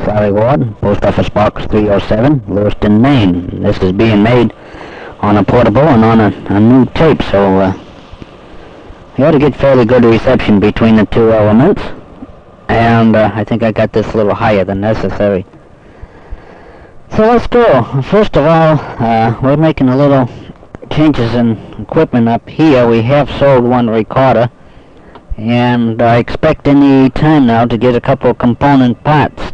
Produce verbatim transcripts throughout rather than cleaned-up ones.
Sally Ward, Post Office Box three oh seven, Lewiston, Maine. This is being made on a portable and on a, a new tape, so uh, you ought to get fairly good reception between the two elements. And uh, I think I got this a little higher than necessary. So let's go. First of all, uh, we're making a little changes in equipment up here. We have sold one recorder, and I expect any time now to get a couple of component parts.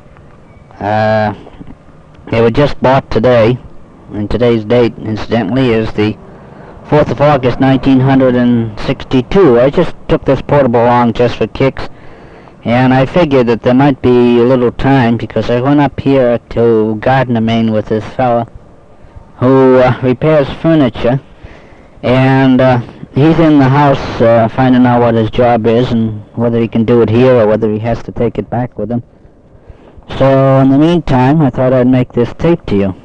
Uh, they were just bought today, and today's date, incidentally, is the fourth of August nineteen sixty-two. I just took this portable along just for kicks, and I figured that there might be a little time, because I went up here to Gardner, Maine with this fella who uh, repairs furniture, and uh, he's in the house uh, finding out what his job is and whether he can do it here or whether he has to take it back with him. So in the meantime, I thought I'd make this tape to you.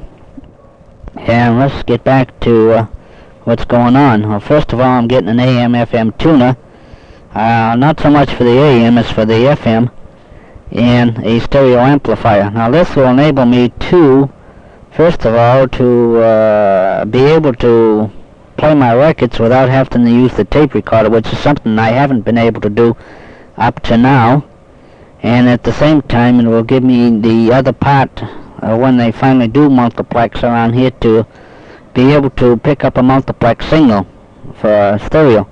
And let's get back to uh, what's going on. Well, first of all, I'm getting an A M F M tuner. Uh, not so much for the A M as for the F M, and a stereo amplifier. Now this will enable me to, first of all, to uh, be able to play my records without having to use the tape recorder, which is something I haven't been able to do up to now. And at the same time, it will give me the other part uh, when they finally do multiplex around here to be able to pick up a multiplex signal for stereo.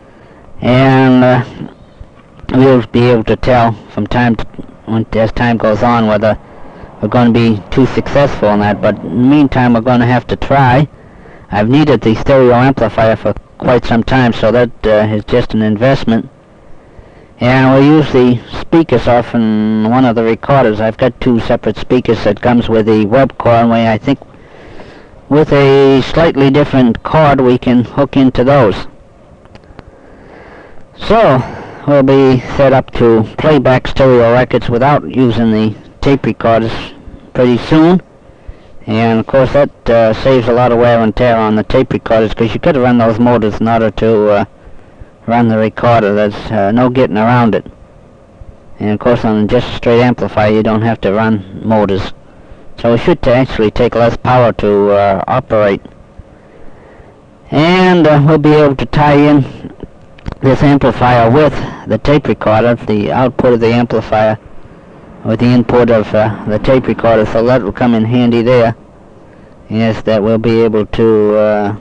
And uh, we'll be able to tell from time to, when, as time goes on, whether we're going to be too successful in that. But in the meantime, we're going to have to try. I've needed the stereo amplifier for quite some time, so that uh, is just an investment. And we'll use the speakers off in one of the recorders. I've got two separate speakers that comes with the web cord, and we, I think with a slightly different cord we can hook into those. So we'll be set up to play back stereo records without using the tape recorders pretty soon. And of course that uh, saves a lot of wear and tear on the tape recorders, because you could run those motors in order to uh, run the recorder. There's uh, no getting around it. And of course on just a straight amplifier you don't have to run motors. So it should actually take less power to uh, operate. And uh, we'll be able to tie in this amplifier with the tape recorder, the output of the amplifier with the input of uh, the tape recorder, so that will come in handy there. Yes, that we'll be able to uh,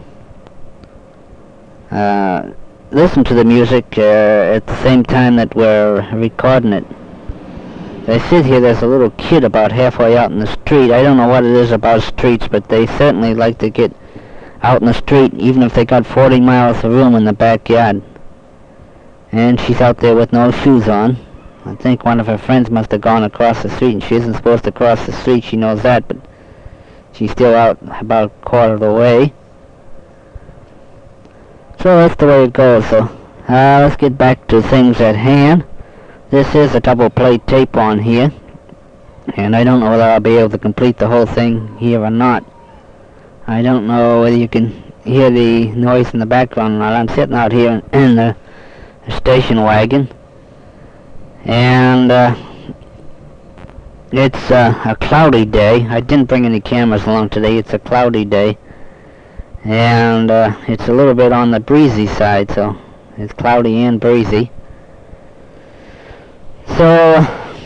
uh, listen to the music uh, at the same time that we're recording it. As I sit here, there's a little kid about halfway out in the street. I don't know what it is about streets, but they certainly like to get out in the street, even if they got forty miles of room in the backyard. And she's out there with no shoes on. I think one of her friends must have gone across the street, and she isn't supposed to cross the street, she knows that, but she's still out about a quarter of the way. So that's the way it goes. So uh, let's get back to things at hand. This is a double plate tape on here, and I don't know whether I'll be able to complete the whole thing here or not. I don't know whether you can hear the noise in the background or not. I'm sitting out here in, in the station wagon, and uh, it's uh, a cloudy day. I didn't bring any cameras along today. It's a cloudy day, and uh, it's a little bit on the breezy side, so it's cloudy and breezy. So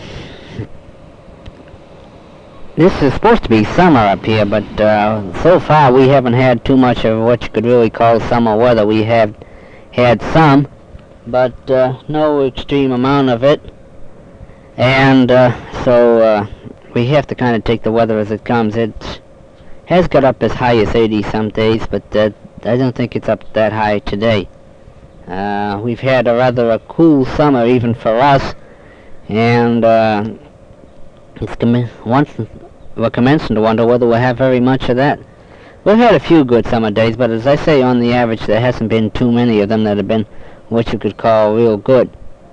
this is supposed to be summer up here, but uh, so far we haven't had too much of what you could really call summer weather. We have had some, but uh, no extreme amount of it, and uh, so uh, we have to kind of take the weather as it comes. It has got up as high as eighty some days, but uh, I don't think it's up that high today. Uh, we've had a rather a cool summer even for us, and uh, it's commi once we're commencing to wonder whether we'll have very much of that. We've had a few good summer days, but as I say, on the average there hasn't been too many of them that have been what you could call real good.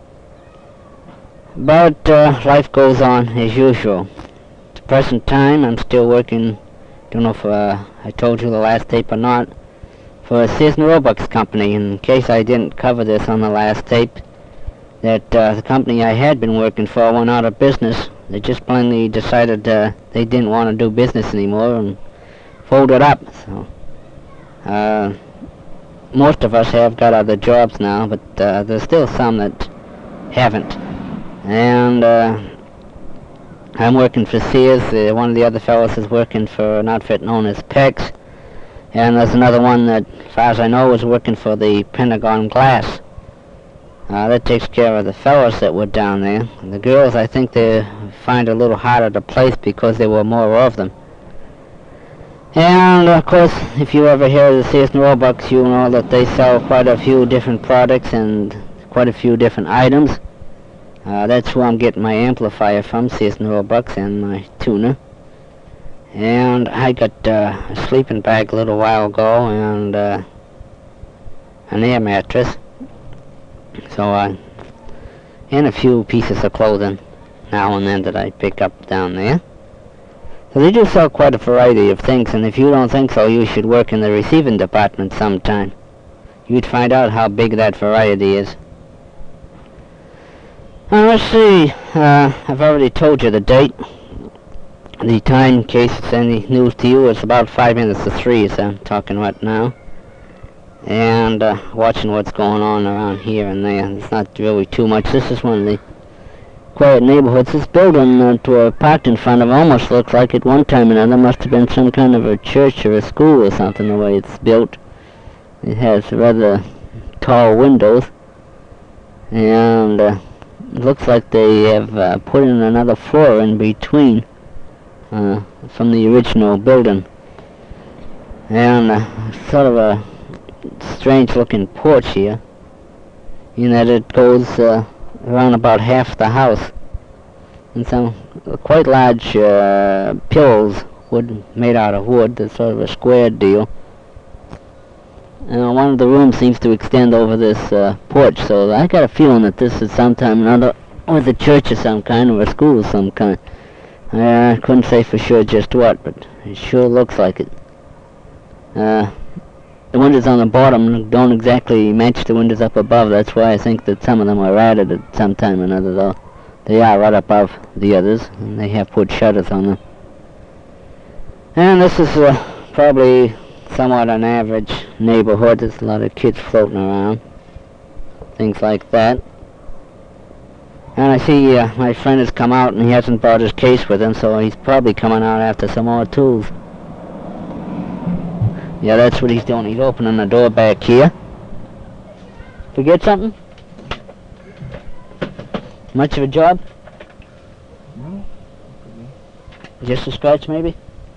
But uh, life goes on as usual. At the present time I'm still working, don't know if uh, I told you the last tape or not, for Sears and Roebuck's company. In case I didn't cover this on the last tape, that uh, the company I had been working for went out of business They just plainly decided uh, they didn't want to do business anymore and folded up. So, uh, most of us have got other jobs now, but uh, there's still some that haven't. And uh, I'm working for Sears. Uh, one of the other fellows is working for an outfit known as Pex. And there's another one that, as far as I know, is working for the Pentagon Glass. Uh, that takes care of the fellows that were down there. And the girls, I think they find it a little harder to place because there were more of them. And, of course, if you ever hear of the Sears and Roebucks, you know that they sell quite a few different products and quite a few different items. Uh, that's where I'm getting my amplifier from, Sears and Roebucks, and my tuner. And I got uh, a sleeping bag a little while ago and uh, an air mattress. So, uh, and a few pieces of clothing now and then that I pick up down there. So they do sell quite a variety of things, and if you don't think so, you should work in the receiving department sometime. You'd find out how big that variety is. Now, let's see, uh, I've already told you the date. The time, in case it's any news to you, is about five minutes to three, so I'm talking right now. And uh, watching what's going on around here and there. It's not really too much. This is one of the quiet neighborhoods. This building that we're parked in front of almost looks like at one time or another must have been some kind of a church or a school or something, the way it's built. It has rather tall windows. And uh, it looks like they have uh, put in another floor in between uh, from the original building. And uh, sort of a strange looking porch here, in that it goes uh, around about half the house, and some quite large uh, pillows, wood made out of wood. That's sort of a square deal. And one of the rooms seems to extend over this uh, porch, so I got a feeling that this is sometime another, or the church of some kind, or a school of some kind. I uh, couldn't say for sure just what, but it sure looks like it. Uh, The windows on the bottom don't exactly match the windows up above. That's why I think that some of them were added at some time or another, though. They are right above the others, and they have put shutters on them. And this is uh, probably somewhat an average neighborhood. There's a lot of kids floating around, things like that. And I see uh, my friend has come out, and he hasn't brought his case with him, so he's probably coming out after some more tools. Yeah, that's what he's doing. He's opening the door back here. Forget something? Much of a job? No. Just a scratch, maybe?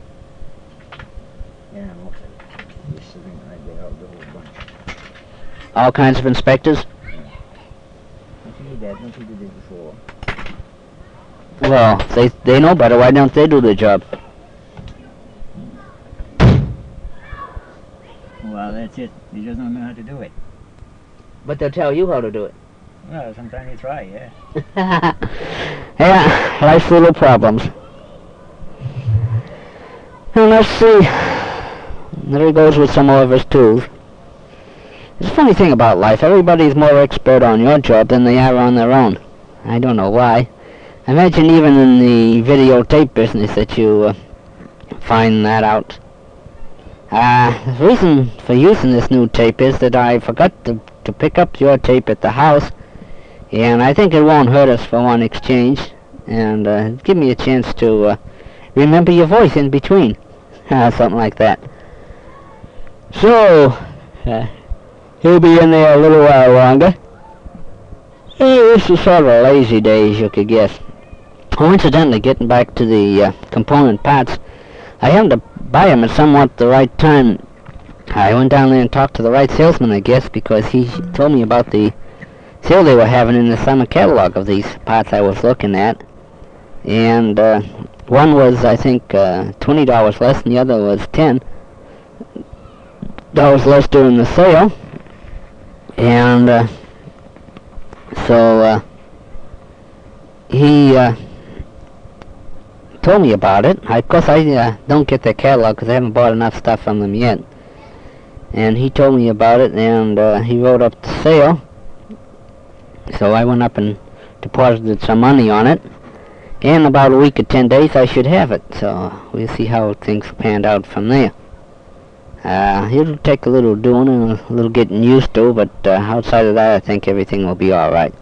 Yeah, most of it. Just sitting right there, the whole bunch. All kinds of inspectors? Yeah. Don't you do that? Don't you do this before? Well, they they know better. Why don't they do the job? Well, that's it. He doesn't know how to do it. But they'll tell you how to do it. Well, sometimes you try, yeah. Yeah, life's little problems. And let's see. There he goes with some more of his tools. It's a funny thing about life. Everybody's more expert on your job than they are on their own. I don't know why. I imagine even in the videotape business that you uh, find that out. Uh, the reason for using this new tape is that I forgot to, to pick up your tape at the house, and I think it won't hurt us for one exchange, and uh, give me a chance to uh, remember your voice in between, uh, something like that. So, uh, he'll be in there a little while longer. Hey, this is sort of a lazy day, as you could guess. Oh, incidentally, getting back to the uh, component parts, I happened to buy them at somewhat the right time. I went down there and talked to the right salesman, I guess, because he told me about the sale they were having in the summer catalog of these parts I was looking at. And uh, one was, I think, uh, twenty dollars less, and the other was ten dollars less during the sale. And uh, so uh, he uh, told me about it. I, of course, I uh, don't get their catalog because I haven't bought enough stuff from them yet. And he told me about it, and uh, he wrote up the sale. So I went up and deposited some money on it. in about a week or ten days I should have it, so we'll see how things panned out from there. Uh, it'll take a little doing and a little getting used to, but uh, outside of that I think everything will be alright.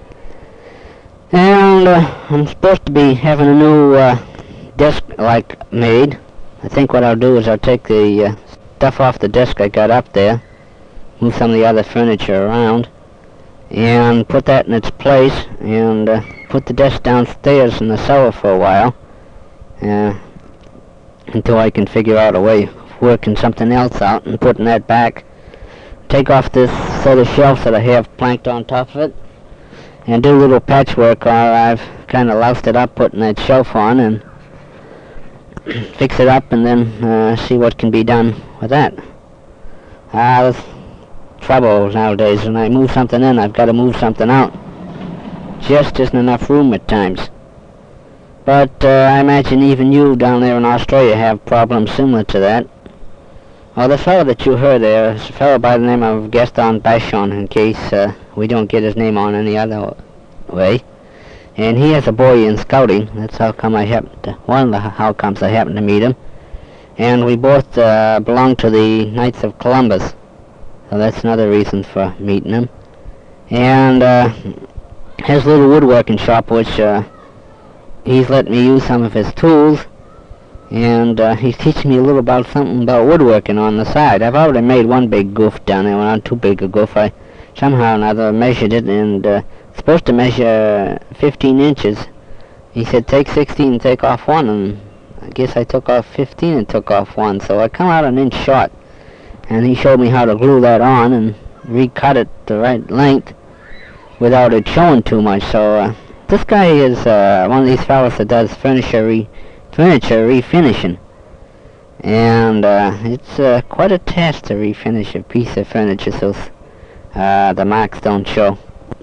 And uh, I'm supposed to be having a new uh, desk like made. I think what I'll do is I'll take the uh, stuff off the desk I got up there, move some of the other furniture around, and put that in its place, and uh, put the desk downstairs in the cellar for a while, uh, until I can figure out a way of working something else out and putting that back. Take off this set of shelves that I have planked on top of it, and do a little patchwork, or I've kind of loused it up putting that shelf on, and fix it up, and then uh, see what can be done with that. Ah, uh, there's trouble nowadays. When I move something in, I've got to move something out. Just isn't enough room at times. But uh, I imagine even you down there in Australia have problems similar to that. Well, the fellow that you heard there is a fellow by the name of Gaston Bachon, in case uh, we don't get his name on any other way. And he has a boy in scouting. That's how come I happened to, one of the how comes I happened to meet him. And we both uh, belong to the Knights of Columbus. So that's another reason for meeting him. And uh, his little woodworking shop, which uh, he's let me use some of his tools. And uh, he's teaching me a little about something about woodworking on the side. I've already made one big goof down there, well, not too big a goof. I somehow or another measured it, and uh, it's supposed to measure fifteen inches. He said take sixteen and take off one, and I guess I took off fifteen and took off one, so I come out an inch short. And he showed me how to glue that on and recut it the right length without it showing too much. So uh, this guy is uh, one of these fellows that does furniture re furniture refinishing, and uh, it's uh, quite a task to refinish a piece of furniture so uh, the marks don't show.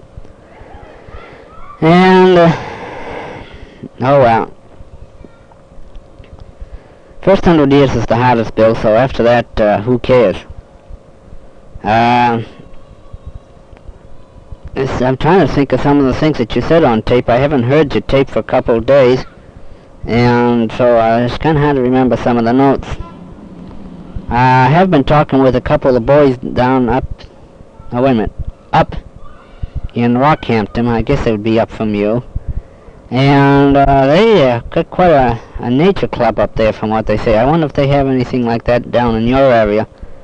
And uh, oh well, first hundred years is the hardest bill, so after that, uh, who cares? Uh, I'm trying to think of some of the things that you said on tape. I haven't heard your tape for a couple of days, and so uh, it's kind of hard to remember some of the notes. I have been talking with a couple of boys down up, oh wait a minute, up in Rockhampton. I guess they would be up from you. And uh, they uh, got quite a, a nature club up there from what they say. I wonder if they have anything like that down in your area.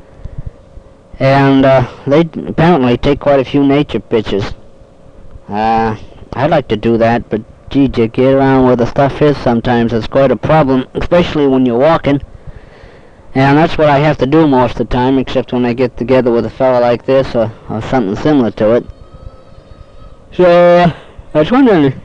And uh, they apparently take quite a few nature pictures. Uh, I'd like to do that, but gee, to get around where the stuff is sometimes it's quite a problem, especially when you're walking. And that's what I have to do most of the time, except when I get together with a fellow like this or, or something similar to it. So, uh, I was wondering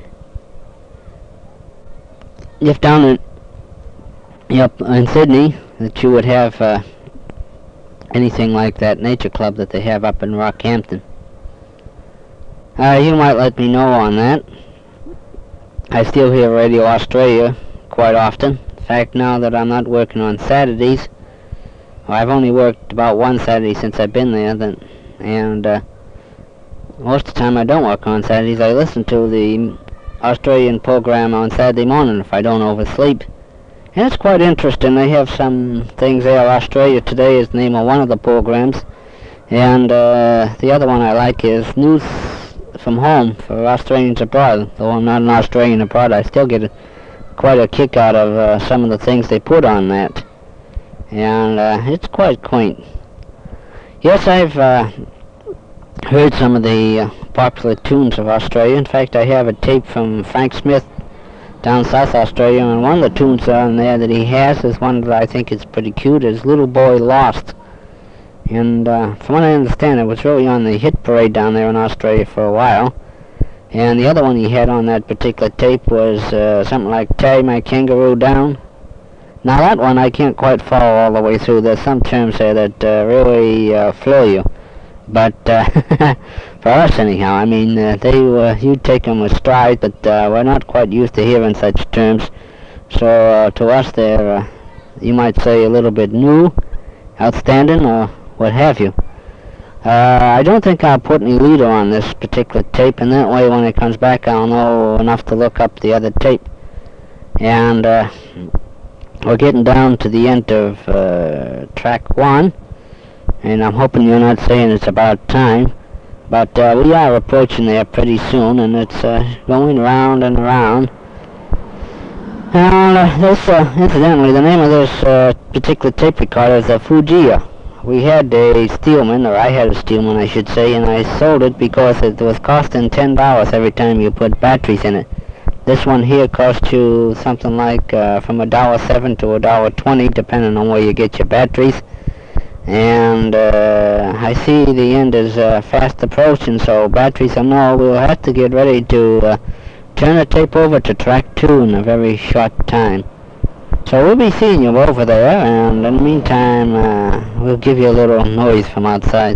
if down in, yep, in Sydney, that you would have uh, anything like that nature club that they have up in Rockhampton. Uh, you might let me know on that. I still hear Radio Australia quite often. In fact, now that I'm not working on Saturdays, well, I've only worked about one Saturday since I've been there, then, and uh, most of the time I don't work on Saturdays. I listen to the Australian program on Saturday morning if I don't oversleep. And it's quite interesting. They have some things there. Australia Today is the name of one of the programs. And uh, the other one I like is News from Home for Australians abroad. Though I'm not an Australian abroad, I still get a, quite a kick out of uh, some of the things they put on that. And uh, it's quite quaint. Yes, I've uh, heard some of the uh, popular tunes of Australia. In fact, I have a tape from Frank Smith down South Australia, and one of the tunes on there that he has is one that I think is pretty cute, is Little Boy Lost. And uh, from what I understand, it was really on the hit parade down there in Australia for a while. And the other one he had on that particular tape was uh, something like Tie My Kangaroo Down. Now that one I can't quite follow all the way through. There's some terms there that uh, really uh, floor you. But uh, for us anyhow, I mean, uh, they uh, you take them with stride, but uh, we're not quite used to hearing such terms. So uh, to us they're, uh, you might say, a little bit new, outstanding, or what have you. Uh, I don't think I'll put any leader on this particular tape, and that way when it comes back I'll know enough to look up the other tape. And uh, we're getting down to the end of uh, track one, and I'm hoping you're not saying it's about time, but uh, we are approaching there pretty soon, and it's uh, going round and around. And uh, this, uh, incidentally, the name of this uh, particular tape recorder is a Fujiya. We had a Steelman, or I had a Steelman I should say, and I sold it because it was costing ten dollars every time you put batteries in it. This one here costs you something like uh, from a dollar seven to a dollar twenty, depending on where you get your batteries. And uh, I see the end is uh, fast approaching, so batteries or no, we'll have to get ready to uh, turn the tape over to track two in a very short time. So we'll be seeing you over there, and in the meantime, uh, we'll give you a little noise from outside.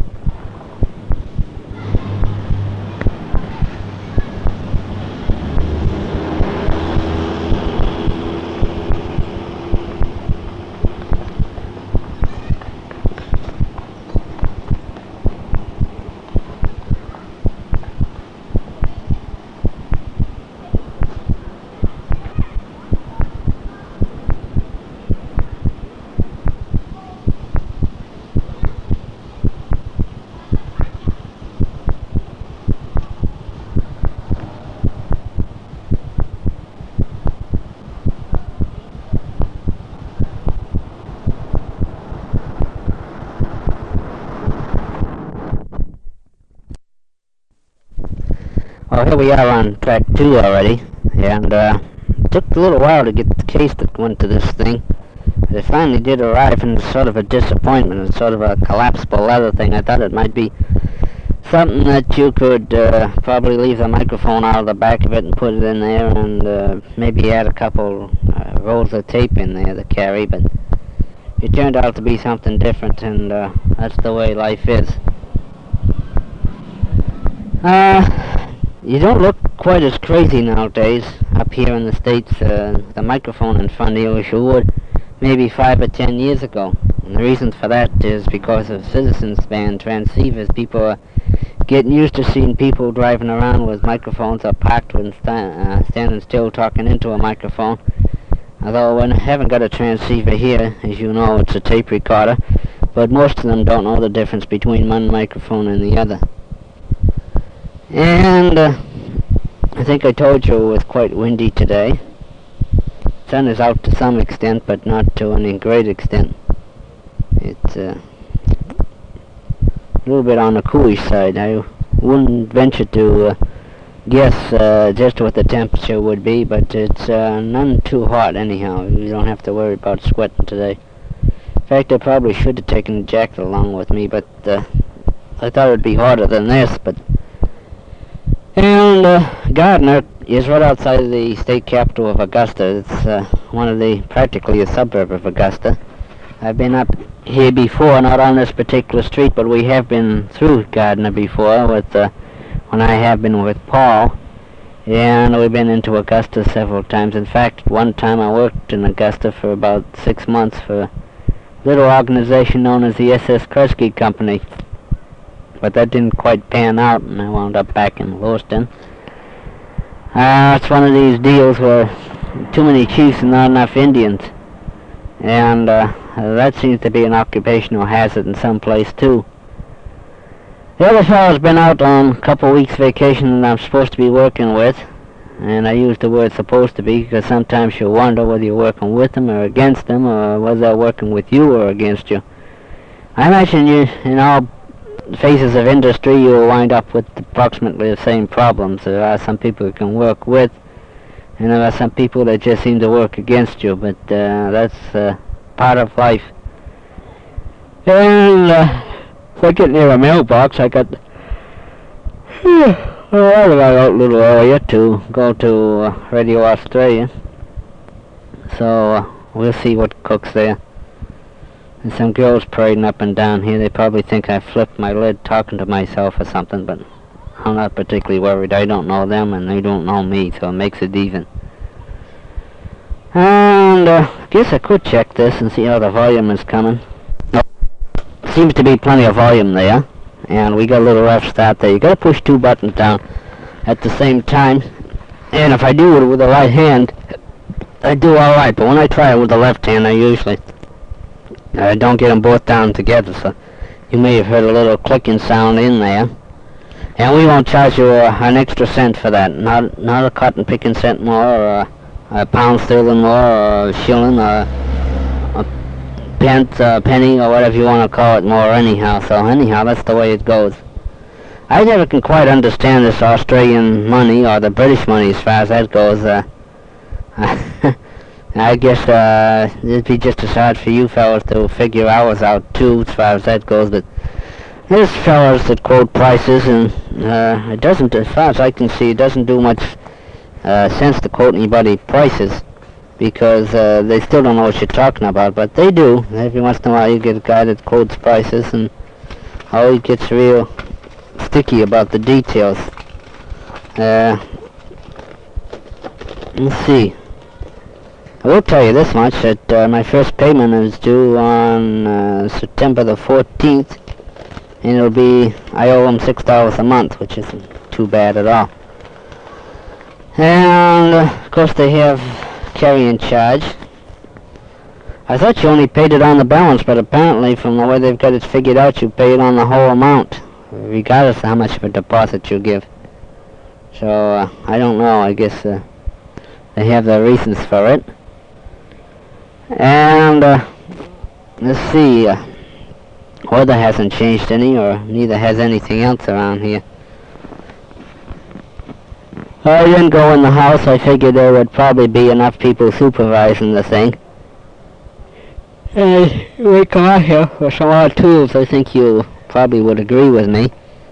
Well, here we are on track two already, and uh, it took a little while to get the case that went to this thing. It finally did arrive, and it's sort of a disappointment. It's sort of a collapsible leather thing. I thought it might be something that you could uh, probably leave the microphone out of the back of it and put it in there, and uh, maybe add a couple uh, rolls of tape in there to carry, but it turned out to be something different, and uh, that's the way life is. Uh... You don't look quite as crazy nowadays up here in the States, uh, the microphone in front of you as you would maybe five or ten years ago. And the reason for that is because of citizens band transceivers. People are getting used to seeing people driving around with microphones or parked and sta uh, standing still talking into a microphone. Although I haven't got a transceiver here, as you know, it's a tape recorder, but most of them don't know the difference between one microphone and the other. And uh, I think I told you it was quite windy today. The sun is out to some extent, but not to any great extent. It's uh, a little bit on the coolish side. I wouldn't venture to uh, guess uh, just what the temperature would be, but it's uh, none too hot anyhow. You don't have to worry about sweating today. In fact, I probably should have taken a jacket along with me, but uh, I thought it would be hotter than this, but And uh, Gardner is right outside of the state capital of Augusta. It's uh, one of the, practically a suburb of Augusta. I've been up here before, not on this particular street, but we have been through Gardner before with, uh, when I have been with Paul. And we've been into Augusta several times. In fact, one time I worked in Augusta for about six months for a little organization known as the S S Kresge Company. But that didn't quite pan out, and I wound up back in Lewiston. Uh, it's one of these deals where too many chiefs and not enough Indians. And uh, that seems to be an occupational hazard in some place, too. The other fellow's been out on a couple of weeks' vacation that I'm supposed to be working with. And I use the word supposed to be because sometimes you wonder whether you're working with them or against them, or whether they're working with you or against you. I imagine you, in all phases of industry, you will wind up with approximately the same problems. There are some people you can work with, and there are some people that just seem to work against you, but uh, that's uh, part of life. And uh, if I get near a mailbox, I got well, I got out a little earlier to go to uh, Radio Australia, so uh, we'll see what cooks there. And some girls parading up and down here. They probably think I flipped my lid talking to myself or something, but I'm not particularly worried. I don't know them, and they don't know me, so it makes it even. And uh, I guess I could check this and see how the volume is coming. Oh, seems to be plenty of volume there, and we got a little rough start there. You got to push two buttons down at the same time, and if I do it with the right hand, I do all right, but when I try it with the left hand, I usually I don't get them both down together. So you may have heard a little clicking sound in there. And we won't charge you uh, an extra cent for that. Not not a cotton picking cent more, or a, a pound sterling more, or a shilling, or a pence, uh, penny, or whatever you want to call it more. Anyhow, so anyhow, that's the way it goes. I never can quite understand this Australian money or the British money as far as that goes. Uh, I guess uh, it'd be just as hard for you fellas to figure ours out too, as far as that goes. But there's fellas that quote prices, and uh, it doesn't, as far as I can see, it doesn't do much uh, sense to quote anybody prices, because uh, they still don't know what you're talking about. But they do. Every once in a while, you get a guy that quotes prices, and oh, he gets real sticky about the details. Uh, let's see. I will tell you this much, that uh, my first payment is due on uh, September the fourteenth, and it'll be, I owe them six dollars a month, which isn't too bad at all. And, uh, of course, they have carrying charge. I thought you only paid it on the balance, but apparently, from the way they've got it figured out, you pay it on the whole amount, regardless of how much of a deposit you give. So, uh, I don't know, I guess uh, they have their reasons for it. And, uh, let's see, uh, weather hasn't changed any, or neither has anything else around here. I didn't go in the house. I figured there would probably be enough people supervising the thing. And we come out here for some odd tools. I think you probably would agree with me.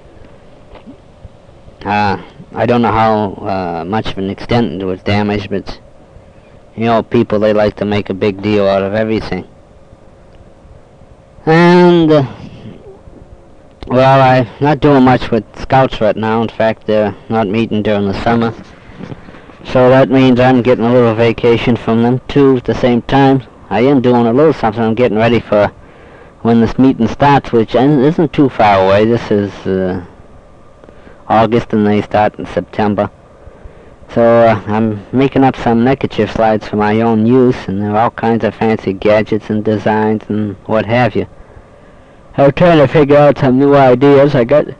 Uh, I don't know how uh, much of an extent it was damaged, but you know, people, they like to make a big deal out of everything. And, uh, well, I'm not doing much with Scouts right now. In fact, they're not meeting during the summer. So that means I'm getting a little vacation from them, too, at the same time. I am doing a little something. I'm getting ready for when this meeting starts, which isn't too far away. This is uh, August, and they start in September. So uh, I'm making up some neckerchief slides for my own use, and there are all kinds of fancy gadgets and designs and what have you. I'm trying to figure out some new ideas. I got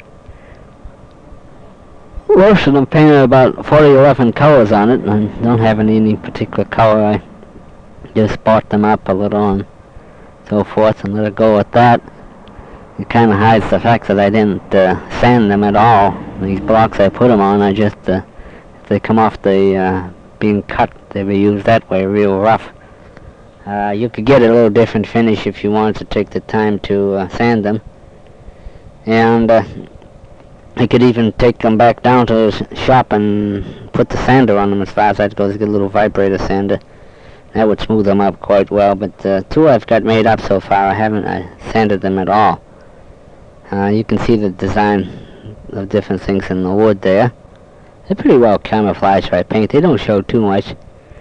most of them painted about forty or eleven colors on it, and I don't have any, any particular color. I just spot them up a little and so forth and let it go with that. It kind of hides the fact that I didn't uh, sand them at all. These blocks I put them on, I just uh, they come off the uh, being cut, they were used that way, real rough. Uh, you could get a little different finish if you wanted to take the time to uh, sand them. And uh, I could even take them back down to the shop and put the sander on them as far as that goes. Get a little vibrator sander. That would smooth them up quite well. But uh, two I've got made up so far, I haven't uh, sanded them at all. Uh, you can see the design of different things in the wood there. They're pretty well camouflaged by paint. They don't show too much.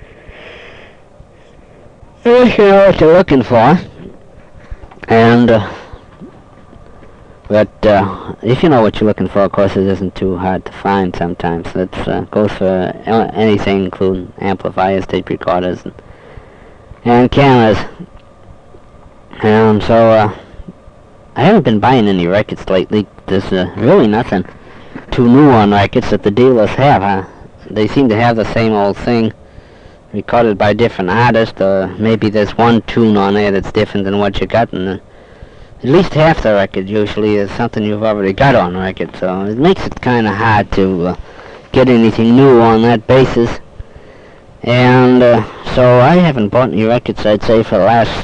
If you know what you're looking for. And, uh, but uh, if you know what you're looking for, of course, it isn't too hard to find sometimes. That uh, goes for anything, including amplifiers, tape recorders, and, and cameras. And so, uh, I haven't been buying any records lately. There's uh, really nothing too new on records that the dealers have. Huh? They seem to have the same old thing, recorded by different artists, or maybe there's one tune on there that's different than what you got, and uh, at least half the record usually is something you've already got on record, so it makes it kind of hard to uh, get anything new on that basis. And uh, so I haven't bought any records, I'd say, for the last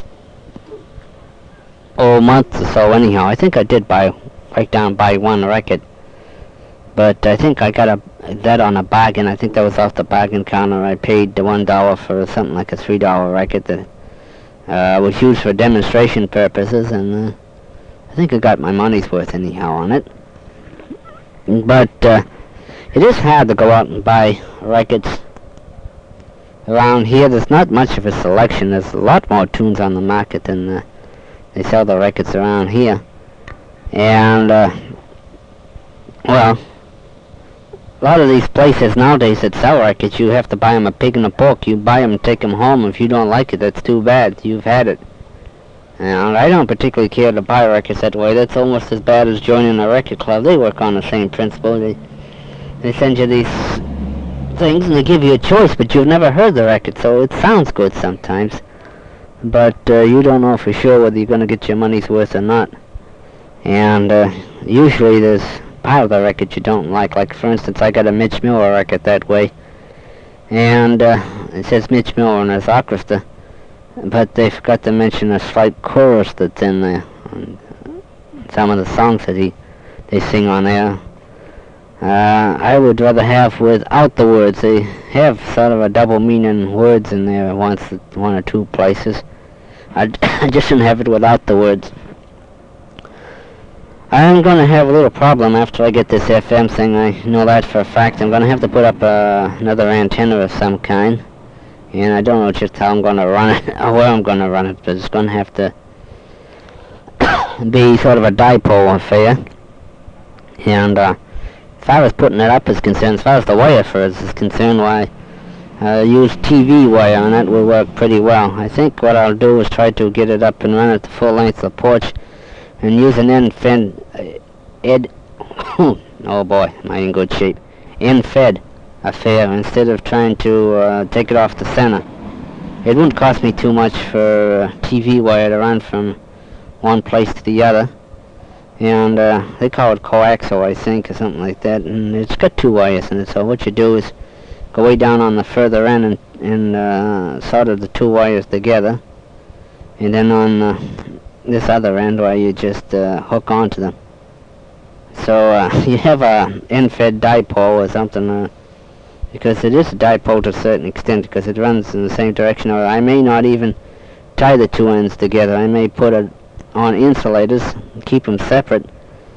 oh, month or so anyhow. I think I did buy, break down buy one record, but I think I got a that on a bargain. I think that was off the bargain counter. I paid the one dollar for something like a three dollar record that uh, was used for demonstration purposes, and uh, I think I got my money's worth anyhow on it. But uh, it is hard to go out and buy records around here. There's not much of a selection. There's a lot more tunes on the market than uh, they sell the records around here. And uh, well, a lot of these places nowadays that sell records, you have to buy them a pig and a pork. You buy them and take them home. If you don't like it, that's too bad. You've had it. And I don't particularly care to buy records that way. That's almost as bad as joining a record club. They work on the same principle. They, they send you these things and they give you a choice, but you've never heard the record, so it sounds good sometimes. But uh, you don't know for sure whether you're going to get your money's worth or not. And uh, usually there's part of the record you don't like. Like, for instance, I got a Mitch Miller record that way. And uh, it says Mitch Miller and his orchestra. But they forgot to mention a slight chorus that's in there. And some of the songs that he they sing on there. Uh, I would rather have without the words. They have sort of a double meaning words in there once, one or two places. I, I just shouldn't have it without the words. I'm going to have a little problem after I get this F M thing. I know that for a fact. I'm going to have to put up uh, another antenna of some kind. And I don't know just how I'm going to run it, or where I'm going to run it, but it's going to have to be sort of a dipole affair. And uh, as far as putting it up is concerned, as far as the wire for it is concerned, why, uh, use T V wire on it will work pretty well. I think what I'll do is try to get it up and run it the full length of the porch, and use an end-fed, uh, ed, oh boy, am I in good shape, end-fed affair instead of trying to uh, take it off the center. It wouldn't cost me too much for uh, T V wire to run from one place to the other, and uh, they call it coaxial, I think, or something like that, and it's got two wires in it. So what you do is go way down on the further end and, and uh, solder the two wires together, and then on uh, this other end where you just uh, hook onto them. So uh, you have a end-fed dipole or something, uh, because it is a dipole to a certain extent, because it runs in the same direction. Or I may not even tie the two ends together. I may put it on insulators, keep them separate,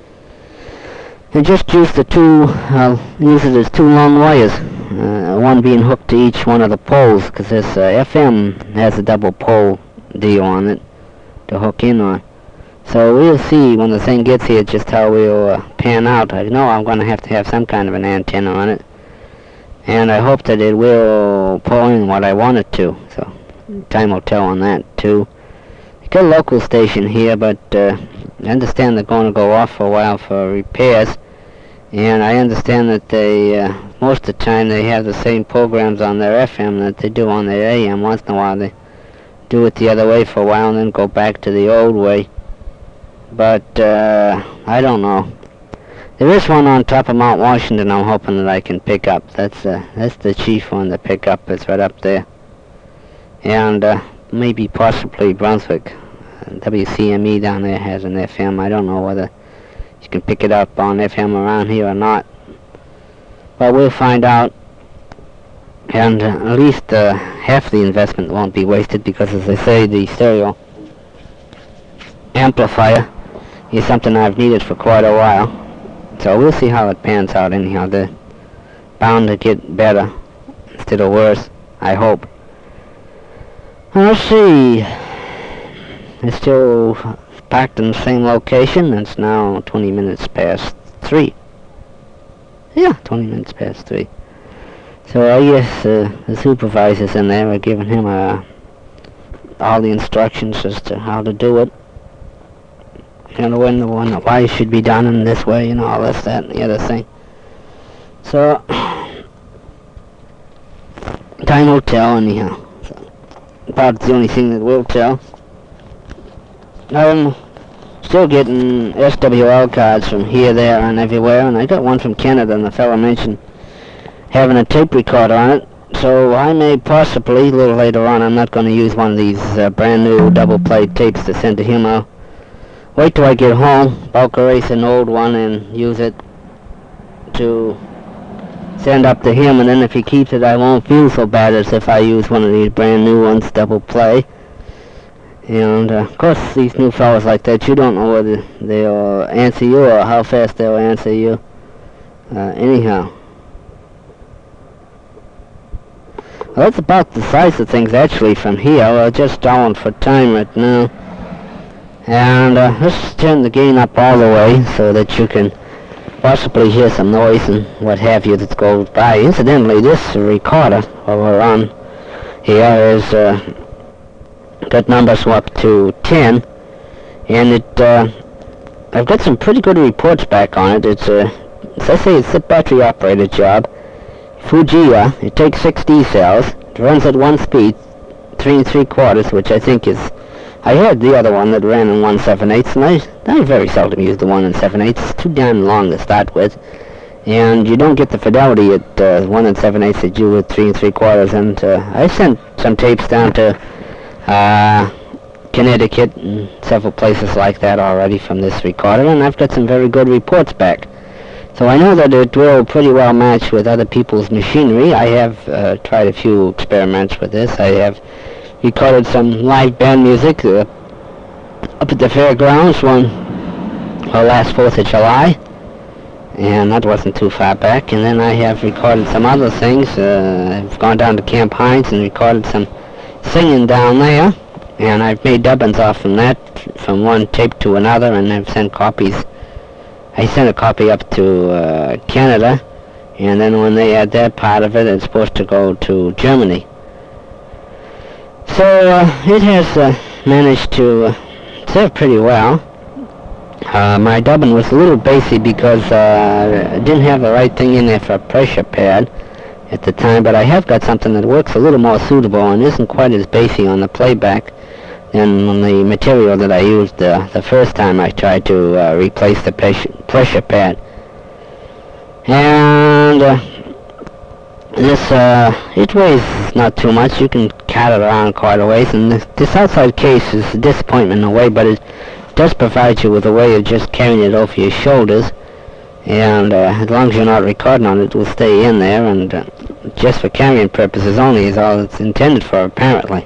and just use the two, I'll use it as two long wires, uh, one being hooked to each one of the poles, because this uh, F M has a double pole deal on it to hook in on. So we'll see when the thing gets here just how we'll uh, pan out. I know I'm going to have to have some kind of an antenna on it, and I hope that it will pull in what I want it to. So time will tell on that too. I got a local station here, but uh, I understand they're going to go off for a while for repairs, and I understand that they uh, most of the time they have the same programs on their F M that they do on their A M. Once in a while they do it the other way for a while and then go back to the old way. But uh, I don't know. There is one on top of Mount Washington I'm hoping that I can pick up. That's uh, that's the chief one to pick up. It's right up there. And uh, maybe possibly Brunswick. Uh, W C M E down there has an F M. I don't know whether you can pick it up on F M around here or not. But we'll find out. And uh, at least uh, half the investment won't be wasted, because, as I say, the stereo amplifier is something I've needed for quite a while. So we'll see how it pans out anyhow. They're bound to get better instead of worse, I hope. And let's see. It's still packed in the same location. It's now twenty minutes past three. Yeah, twenty minutes past three. So I guess uh, the supervisor's in there. We're giving him uh, all the instructions as to how to do it, and when the one, why it should be done in this way, and all this, that, and the other thing. So time will tell, anyhow. So, about the only thing that will tell. I'm still getting S W L cards from here, there, and everywhere, and I got one from Canada, and the fellow mentioned having a tape recorder on it. So I may possibly, a little later on, I'm not going to use one of these uh, brand new double play tapes to send to him. I'll wait till I get home, bulk erase an old one and use it to send up to him, and then if he keeps it I won't feel so bad as if I use one of these brand new ones, double play. And uh, of course these new fellas like that, you don't know whether they'll answer you or how fast they'll answer you. Uh, anyhow. Well, that's about the size of things actually from here. We're just down for time right now. And uh, let's turn the gain up all the way so that you can possibly hear some noise and what have you that goes by. Incidentally, this recorder we're on here is uh, got numbers up to ten, and it uh, I've got some pretty good reports back on it. It's a, as I say, it's a battery operated job. Fujiya. It takes six D cells. It runs at one speed, three and three quarters, which I think is. I heard the other one that ran in one seven eighths, and I, I very seldom use the one in seven eighths. It's too damn long to start with, and you don't get the fidelity at uh, one and seven eighths that you would three and three quarters. And uh, I sent some tapes down to uh, Connecticut and several places like that already from this recorder, and I've got some very good reports back. So I know that it will pretty well match with other people's machinery. I have uh, tried a few experiments with this. I have recorded some live band music uh, up at the fairgrounds one well, last fourth of July, and that wasn't too far back. And then I have recorded some other things. Uh, I've gone down to Camp Hines and recorded some singing down there, and I've made dubbins off from that, from one tape to another, and I've sent copies. I sent a copy up to uh, Canada, and then when they had that part of it, it's supposed to go to Germany. So uh, it has uh, managed to uh, serve pretty well. Uh, my dubbing was a little bassy because uh, I didn't have the right thing in there for a pressure pad at the time, but I have got something that works a little more suitable and isn't quite as bassy on the playback than on the material that I used uh, the first time I tried to uh, replace the pressure pad. And uh, this, uh, it weighs not too much. You can cat it around quite a ways, and this, this outside case is a disappointment in a way, but it does provide you with a way of just carrying it over your shoulders, and uh, as long as you're not recording on it, it will stay in there, and uh, just for carrying purposes only is all it's intended for, apparently.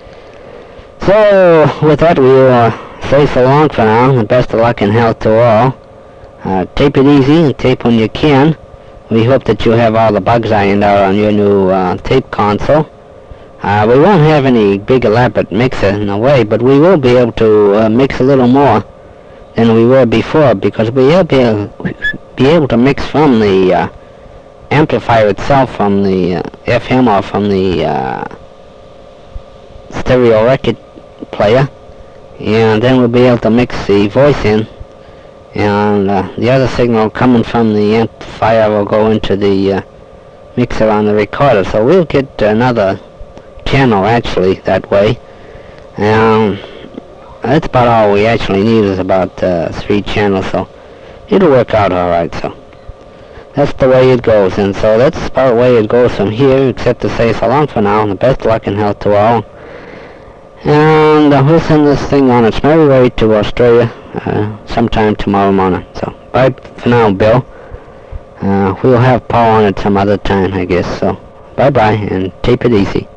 So, with that, we'll uh, say so long for now, and best of luck and health to all. Uh, tape it easy, and tape when you can. We hope that you have all the bugs ironed out on your new uh, tape console. Uh, we won't have any big elaborate mixer in a way, but we will be able to uh, mix a little more than we were before, because we will be able, be able to mix from the uh, amplifier itself, from the uh, F M or from the uh, stereo record player, and then we'll be able to mix the voice in, and uh, the other signal coming from the amplifier will go into the uh, mixer on the recorder. So we'll get another channel actually that way. Um, that's about all we actually need, is about uh, three channels, so it'll work out alright. So that's the way it goes, and so that's about the way it goes from here, except to say so long for now, and the best luck and health to all. And uh, we'll send this thing on its merry way to Australia uh, sometime tomorrow morning. So bye for now, Bill. Uh, we'll have Paul on it some other time, I guess. So bye bye, and tape it easy.